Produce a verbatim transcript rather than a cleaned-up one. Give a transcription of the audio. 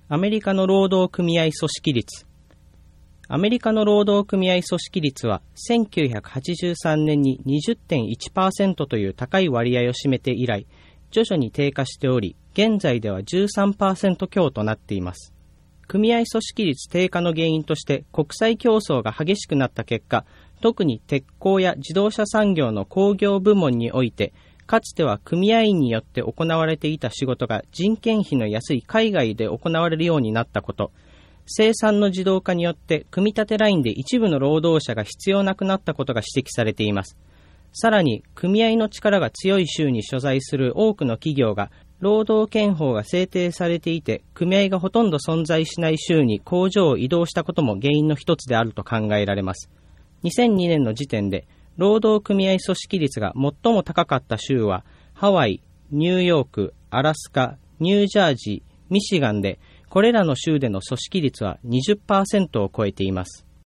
アメリカの労働組合組織率。アメリカの労働組合組織率はせんきゅうひゃくはちじゅうさんねんに にじゅってんいちパーセント という高い割合を占めて以来、徐々に低下しており、現在では じゅうさんパーセント 強となっています。組合組織率低下の原因として国際競争が激しくなった結果、特に鉄鋼や自動車産業の工業部門において、かつては組合員によって行われていた仕事が人件費の安い海外で行われるようになったこと、生産の自動化によって組み立てラインで一部の労働者が必要なくなったことが指摘されています。さらに、組合の力が強い州に所在する多くの企業が、労働憲法が制定されていて、組合がほとんど存在しない州に工場を移動したことも原因の一つであると考えられます。にせんにねんの時点で、労働組合組織率が最も高かった州は、ハワイ、ニューヨーク、アラスカ、ニュージャージー、ミシガンで、これらの州での組織率は にじゅっパーセント を超えています。